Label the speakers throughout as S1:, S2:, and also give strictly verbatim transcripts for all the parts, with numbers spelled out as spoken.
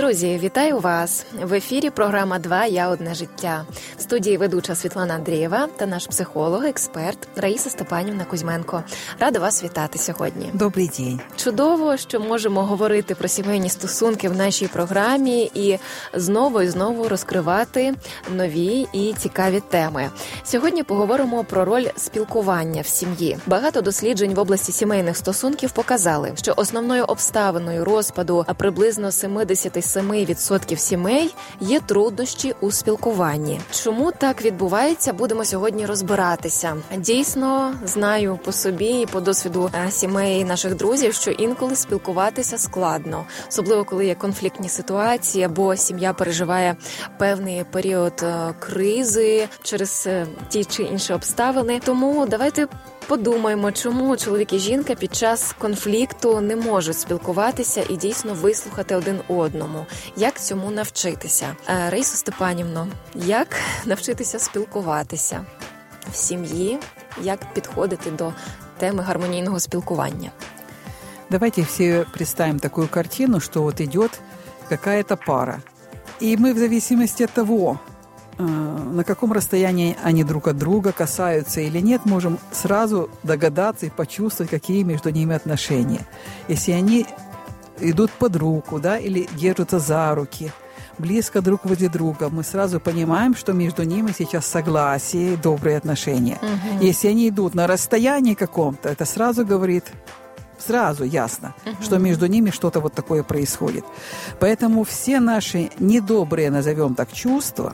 S1: Друзі, вітаю вас! В ефірі програма «Два. Я. Одне життя». В студії ведуча Світлана Андрієва та наш психолог, експерт Раїса Степанівна Кузьменко. Рада вас вітати сьогодні.
S2: Добрий день.
S1: Чудово, що можемо говорити про сімейні стосунки в нашій програмі і знову і знову розкривати нові і цікаві теми. Сьогодні поговоримо про роль спілкування в сім'ї. Багато досліджень в області сімейних стосунків показали, що основною обставиною розпаду приблизно сімдесят сім відсотків сімей є труднощі у спілкуванні. Чому так відбувається, будемо сьогодні розбиратися. Дійсно, знаю по собі і по досвіду сімей наших друзів, що інколи спілкуватися складно. Особливо, коли є конфліктні ситуації, або сім'я переживає певний період кризи через ті чи інші обставини. Тому давайте подумаємо, чому чоловік і жінка під час конфлікту не можуть спілкуватися і дійсно вислухати один одному. Як цьому навчитися? Раїсо Степанівно, як навчитися спілкуватися в сім'ї? Як підходити до теми гармонійного спілкування?
S2: Давайте все представим такую картину, что вот идет какая-то пара. И мы в зависимости от того, на каком расстоянии они друг от друга касаются или нет, можем сразу догадаться и почувствовать, какие между ними отношения. Если они идут под руку, да, или держатся за руки, близко друг возле друга, мы сразу понимаем, что между ними сейчас согласие и добрые отношения. Угу. Если они идут на расстоянии каком-то, это сразу говорит... Сразу ясно, uh-huh. что между ними что-то вот такое происходит. Поэтому все наши недобрые, назовем так, чувства,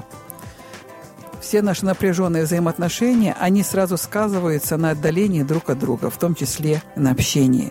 S2: все наши напряженные взаимоотношения, они сразу сказываются на отдалении друг от друга, в том числе на общении.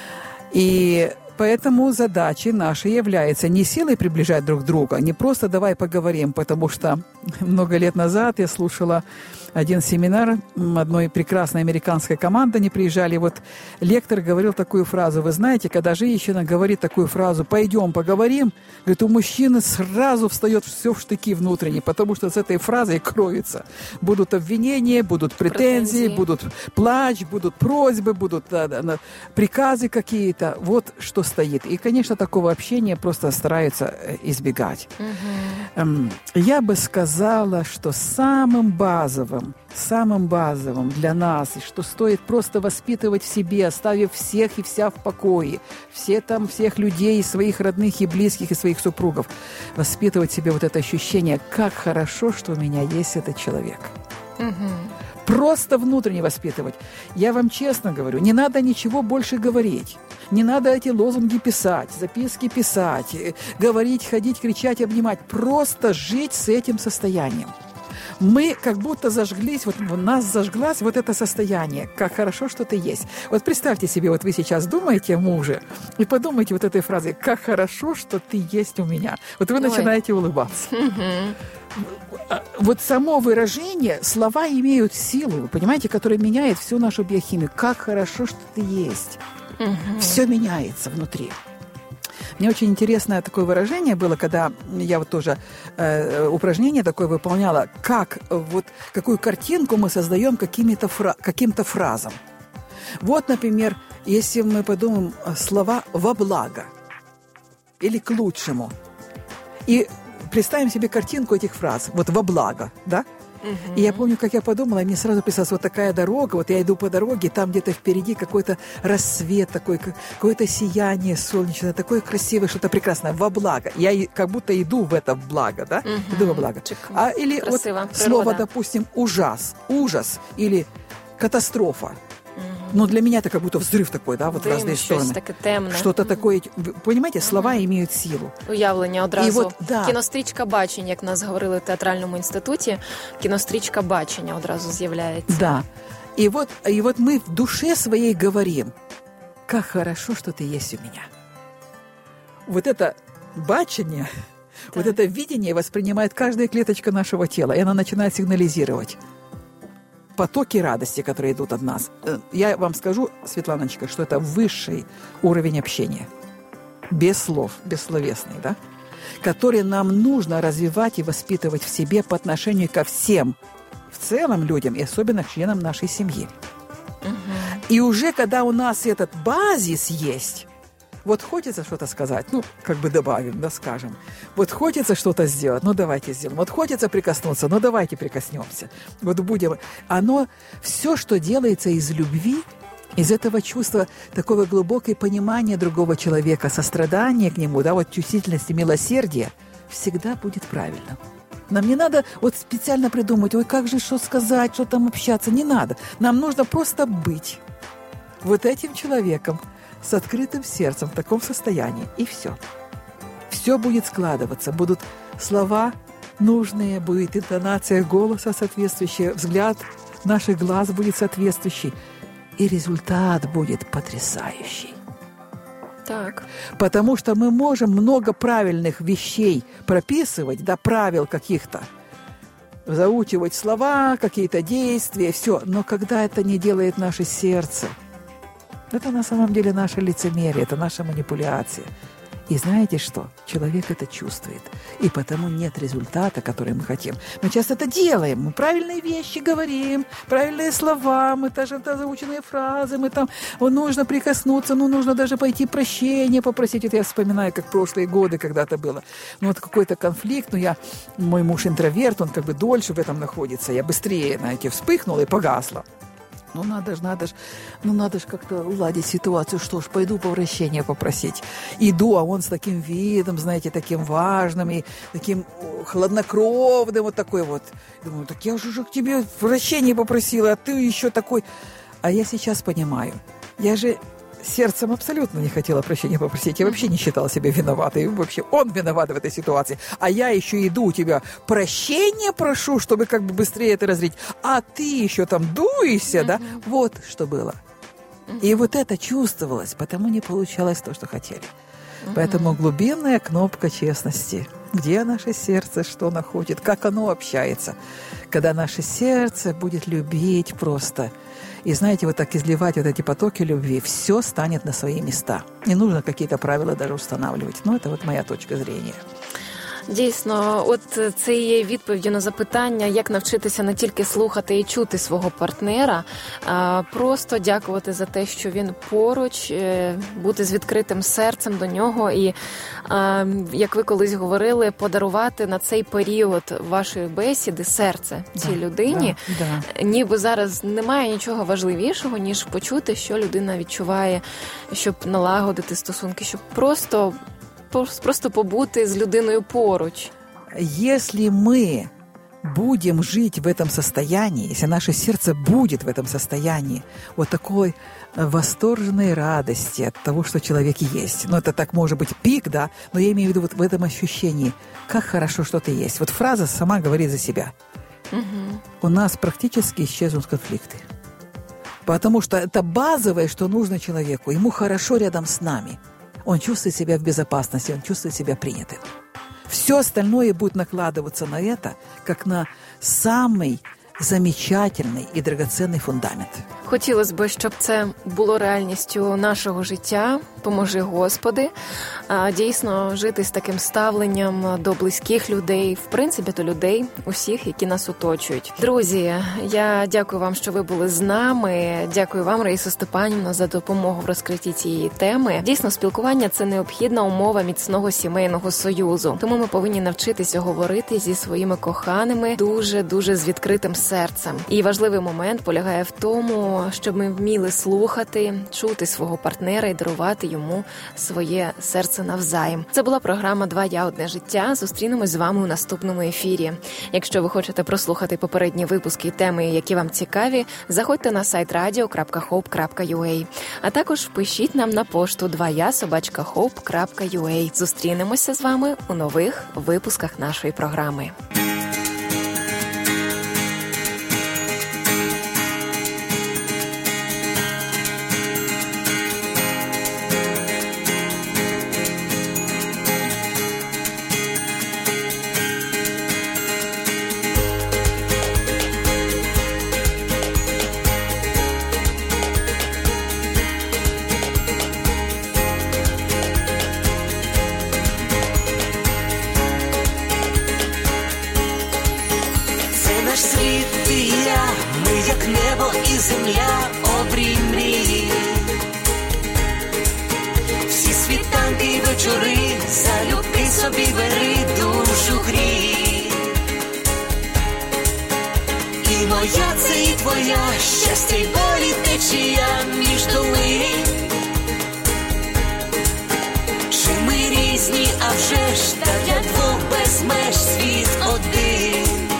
S2: И поэтому задачей нашей является не силой приближать друг друга, не просто давай поговорим, потому что много лет назад я слушала один семинар одной прекрасной американской команды, они приезжали, вот лектор говорил такую фразу, вы знаете, когда женщина говорит такую фразу «пойдем поговорим», говорит, у мужчины сразу встает все в штыки внутренние, потому что с этой фразой кроется. Будут обвинения, будут претензии, претензии. будут плач, будут просьбы, будут да, да, приказы какие-то, вот что стоит. И, конечно, такого общения просто стараются избегать. Угу. Я бы сказала, что самым базовым самым базовым для нас, и что стоит просто воспитывать в себе, оставив всех и вся в покое, все там, всех людей, своих родных и близких, и своих супругов, воспитывать в себе вот это ощущение, как хорошо, что у меня есть этот человек. Угу. Просто внутренне воспитывать. Я вам честно говорю, не надо ничего больше говорить. Не надо эти лозунги писать, записки писать, говорить, ходить, кричать, обнимать. Просто жить с этим состоянием. Мы как будто зажглись, вот у нас зажглось вот это состояние. Как хорошо, что ты есть. Вот представьте себе, вот вы сейчас думаете о муже, и подумайте вот этой фразой, как хорошо, что ты есть у меня. Вот вы Ой. начинаете улыбаться. Вот само выражение, слова имеют силу, вы понимаете, которая меняет всю нашу биохимию. Как хорошо, что ты есть. Все меняется внутри. Мне очень интересное такое выражение было, когда я вот тоже э, упражнение такое выполняла, как вот какую картинку мы создаем какими-то фра- каким-то фразам. Вот, например, если мы подумаем слова «во благо» или «к лучшему», и представим себе картинку этих фраз, вот «во благо», да? Uh-huh. И я помню, как я подумала, и мне сразу представилась вот такая дорога, вот я иду по дороге, там где-то впереди какой-то рассвет такой, какое-то сияние солнечное, такое красивое, что-то прекрасное, во благо. Я как будто иду в это благо, да? Uh-huh. Иду во благо. А, или Красиво. Вот слово, допустим, ужас, ужас или катастрофа. Но для меня это как будто взрыв такой, да, вот Дым, в разные стороны.
S1: Таке темне.
S2: Что-то mm-hmm. такое, понимаете, слова mm-hmm. имеют силу.
S1: Уявлення одразу.
S2: І от, да.
S1: Кінострічка бачення, як нас говорили в театральному інституті, кінострічка бачення одразу з'являється.
S2: Да. И вот, и вот мы в душе своей говорим, как хорошо, что ты есть у меня. Вот это бачение, да. вот это видение воспринимает каждая клеточка нашего тела, и она начинает сигнализировать. Потоки радости, которые идут от нас. Я вам скажу, Светланочка, что это высший уровень общения. Без слов, бессловесный, да? Который нам нужно развивать и воспитывать в себе по отношению ко всем, в целом людям, и особенно к членам нашей семьи. Угу. И уже когда у нас этот базис есть, Вот хочется что-то сказать, ну, как бы добавим, да, скажем. Вот хочется что-то сделать, ну, давайте сделаем. Вот хочется прикоснуться, ну, давайте прикоснемся. Вот будем... Оно, все, что делается из любви, из этого чувства такого глубокого понимания другого человека, сострадания к нему, да, вот чувствительности, милосердия, всегда будет правильно. Нам не надо вот специально придумать, ой, как же, что сказать, что там общаться, не надо. Нам нужно просто быть вот этим человеком с открытым сердцем в таком состоянии, и все. Все будет складываться, будут слова нужные, будет интонация голоса соответствующая, взгляд наших глаз будет соответствующий, и результат будет потрясающий.
S1: Так.
S2: Потому что мы можем много правильных вещей прописывать, да, правил каких-то, заучивать слова, какие-то действия, все. Но когда это не делает наше сердце, это на самом деле наше лицемерие, это наша манипуляция. И знаете что? Человек это чувствует. И потому нет результата, который мы хотим. Мы часто это делаем. Мы правильные вещи говорим, правильные слова, мы даже да, заученные фразы, мы там, о, нужно прикоснуться, ну, нужно даже пойти прощения попросить. Это я вспоминаю, как прошлые годы когда-то было. Ну, вот какой-то конфликт, ну, я, мой муж интроверт, он как бы дольше в этом находится. Я быстрее, знаете, вспыхнула и погасла. Ну, надо же, надо же, ну, надо же как-то уладить ситуацию. Что ж, пойду прощения попросить. Иду, а он с таким видом, знаете, таким важным и таким хладнокровным, вот такой вот. Думаю, так я же уже к тебе прощения попросила, а ты еще такой. А я сейчас понимаю, я же сердцем абсолютно не хотела прощения попросить. Я вообще не считала себя виноватой. И вообще он виноват в этой ситуации. А я еще иду у тебя прощения прошу, чтобы как бы быстрее это разрить. А ты еще там дуешься, uh-huh. да? Вот что было. Uh-huh. И вот это чувствовалось, потому не получалось то, что хотели. Uh-huh. Поэтому глубинная кнопка честности. Где наше сердце, что находит, как оно общается. Когда наше сердце будет любить просто. И, знаете, вот так изливать вот эти потоки любви, все станет на свои места. Не нужно какие-то правила даже устанавливать. Ну, это вот моя точка зрения.
S1: Дійсно, от це є відповіддю на запитання, як навчитися не тільки слухати і чути свого партнера, а просто дякувати за те, що він поруч, бути з відкритим серцем до нього і, як ви колись говорили, подарувати на цей період вашої бесіди серце цій да, людині. Да, да. Ніби зараз немає нічого важливішого, ніж почути, що людина відчуває, щоб налагодити стосунки, щоб просто... Просто побути з людиною поруч.
S2: Если мы будем жить в этом состоянии, если наше сердце будет в этом состоянии, вот такой восторженной радости от того, что человек есть. Ну, это так может быть пик, да, но я имею в виду вот в этом ощущении, как хорошо, что ты есть. Вот фраза сама говорит за себя. Угу. У нас практически исчезнут конфликты. Потому что это базовое, что нужно человеку. Ему хорошо рядом с нами. Он чувствует себя в безопасности, он чувствует себя принятым. Все остальное будет накладываться на это, как на самый замечательний і драгоцінний фундамент.
S1: Хотілося б, щоб це було реальністю нашого життя. Поможи, Господи. Дійсно, жити з таким ставленням до близьких людей, в принципі, до людей, усіх, які нас оточують. Друзі, я дякую вам, що ви були з нами. Дякую вам, Раїсо Степанівно, за допомогу в розкритті цієї теми. Дійсно, спілкування – це необхідна умова міцного сімейного союзу. Тому ми повинні навчитися говорити зі своїми коханими дуже-дуже з відкритим серцем. І важливий момент полягає в тому, щоб ми вміли слухати, чути свого партнера і дарувати йому своє серце навзаєм. Це була програма «Два я, одне життя». Зустрінемось з вами у наступному ефірі. Якщо ви хочете прослухати попередні випуски і теми, які вам цікаві, заходьте на сайт радіо крапка хоуп крапка ю а. А також пишіть нам на пошту два я собачка хоуп крапка ю а. Зустрінемося з вами у нових випусках нашої програми.
S3: Земля, обрій мрії, всі світи вечори, залюбки собі бери, душу грій. І моя це і твоя, щастя й болі течія між долин. Чи ми різні, а вже ж, та для двох без меж світ один.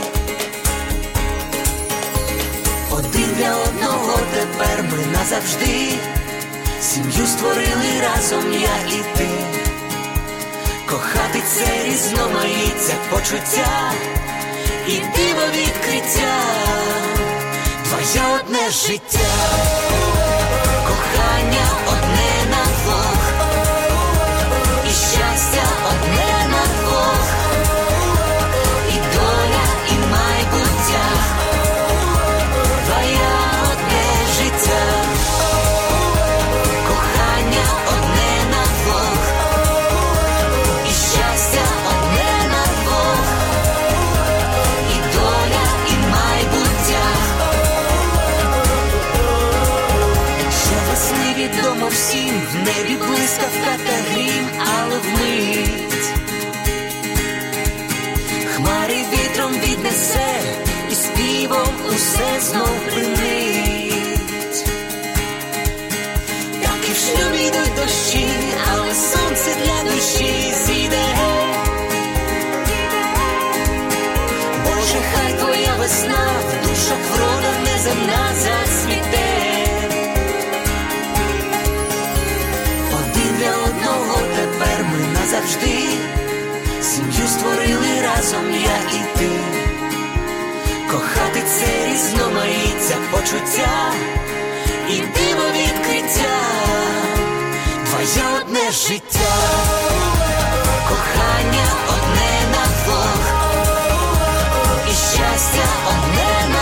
S3: Один для одного тепер ми назавжди, сім'ю створили разом я і ти. Кохати це різноманіття почуття і диво відкриття, твоє одне життя. Кохання одне на двох, і щастя одне на двох, і доля, і майбуття, твоє одне життя. Кохання одне на двох, і щастя одне на двох, і доля, і майбуття. Щовесни відомо всім, в небі блискавка та грім, але вмить хмари вітром віднесе, і співом усе знов примить. Так і в шлюбі йдуть дощі, але сонце для душі зійде. Боже, хай твоя весна в душах врода неземна зацвіте. Один для одного тепер ми назавжди, сім'ю створили разом я і ти. Кохати це різноманіття почуття і диво відкриття, твоє одне життя. Кохання одне на двох, і щастя одне на